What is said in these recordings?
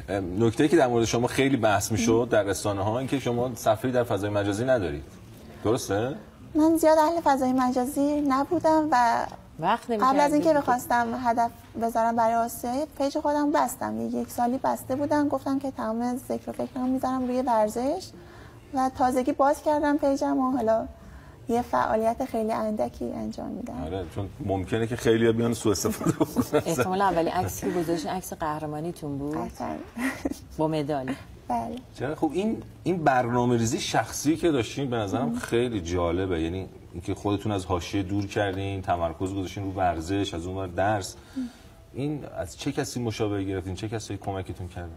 نکته‌ای که در مورد شما خیلی بحث می‌شد در رسانه‌ها این که شما صفحه‌ای در فضای مجازی ندارید. درسته؟ من زیاد اهل فضای مجازی نبودم و قبل از اینکه بخواستم هدف بذارم برای آسیا پیج خودم بستم. یک سالی بسته بودم، گفتم که تمام ذکر و فکرم میذارم روی ورزش و تازگی باز کردم پیجم و حالا یه فعالیت خیلی اندکی انجام میدم. آره، چون ممکنه که خیلی‌ها بیان سوء استفاده بکنن. احتمال اولین عکسی که گذاشتین عکس قهرمانیتون بود با مدال. بله. چرا خب این برنامه‌ریزی شخصی که داشتین به نظرم خیلی جالبه. یعنی اینکه خودتون از حاشیه دور کردین، تمرکز گذاشتین رو ورزش، از اون ور درس. این از چه کسی مشاوره گرفتین؟ چه کسی کمکتون کردن؟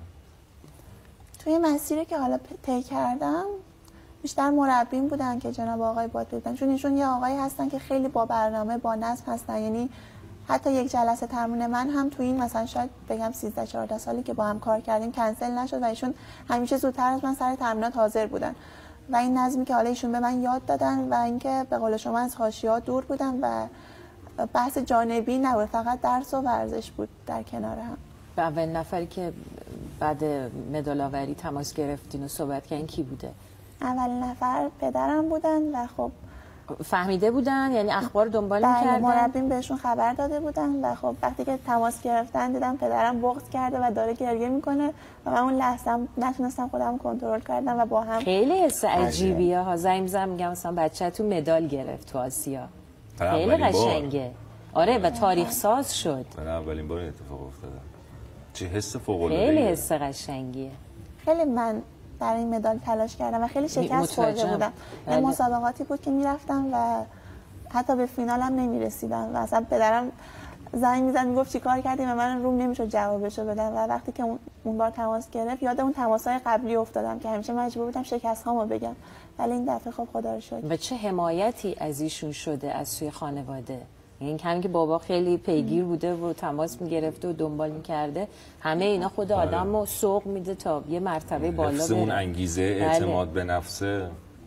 توی مسیری که حالا طی کردم بیشتر مربین بودن که جناب آقای بادی بودن، چون ایشون یه آقایی هستن که خیلی با برنامه با نظم هستن. یعنی حتی یک جلسه تمرین من هم تو این مثلا شاید بگم 13 14 سالی که با هم کار کردیم کنسل نشد و ایشون همیشه زودتر از من سر تمرینات حاضر بودن و این نظمی که حالا ایشون به من یاد دادن و اینکه به قول شما از حاشیه‌ها دور بودم و بحث جانبی نبود، فقط درس و ورزش بود در کنار هم. به اول نفری که بعد مدال آوری تماس گرفتین و صحبت کردین کی بوده؟ اول نفر پدرم بودن و خب فهمیده بودن، یعنی اخبار دنبال می‌کردن؟ مربیم بهشون خبر داده بودن و خب وقتی که تماس گرفتن دیدم پدرم بغض کرده و داره گریه میکنه و من اون لحظه نتونستم خودم کنترل کردم و با هم خیلی حس عجیبیه ها. زنگ می‌زنم میگم مثلا بچه‌تون مدال گرفت تو آسیا. خیلی قشنگه. آره و تاریخ ساز شد. اولین بار این اتفاق افتاده. چه حس فوق‌العاده‌ای. خیلی حس قشنگیه. خیلی من برای این مدال تلاش کردم و خیلی شکست خورده بودم. این مسابقاتی بود که میرفتم و حتی به فینالم نمیرسیدم و اصلا پدرم زنگ میزد میگفت چیکار کردیم و من روم نمیشد جوابشو بدم و وقتی که اون بار تماس گرفت یاد اون تماس‌های قبلی افتادم که همیشه مجبور بودم شکست‌هامو بگم، ولی این دفعه خب خدا رو شکر. و چه حمایتی از ایشون شده از سوی خانواده؟ این همین که بابا خیلی پیگیر بوده و تماس میگرفته و دنبال میکرده، همه اینا خود آدمو سوق میده تا یه مرتبه بالا بره. اون انگیزه، اعتماد به نفسه.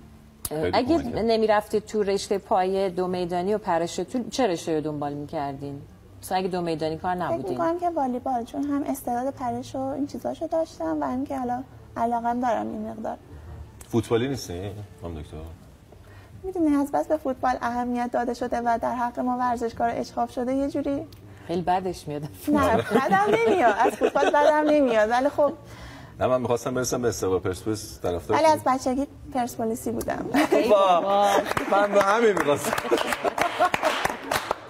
اگه نمیرفتید تو رشته پایه دو میدانی و پراشوت، چه رشته رو دنبال میکردین؟ مثلا اگه دو میدانی کار نبودین؟ فکر میکنم که والیبال، چون هم استعداد پرش و این چیزاشو داشتم و هم که حالا علاقم دارم این مقدار. فوتبالی نیستی خانم دکتر؟ میدونی از بس به فوتبال اهمیت داده شده و در حق ما ورزشکار اشغاف شده یه جوری خیلی بدش میاد. نه بدم نمیاد، از فوتبال بدم نمیاد، ولی خب نه من می‌خواستم برسم به استقلال پرسپولیس طرفدار. ولی از بچگی پرسپولیسی بودم. من به همین می‌خواستم.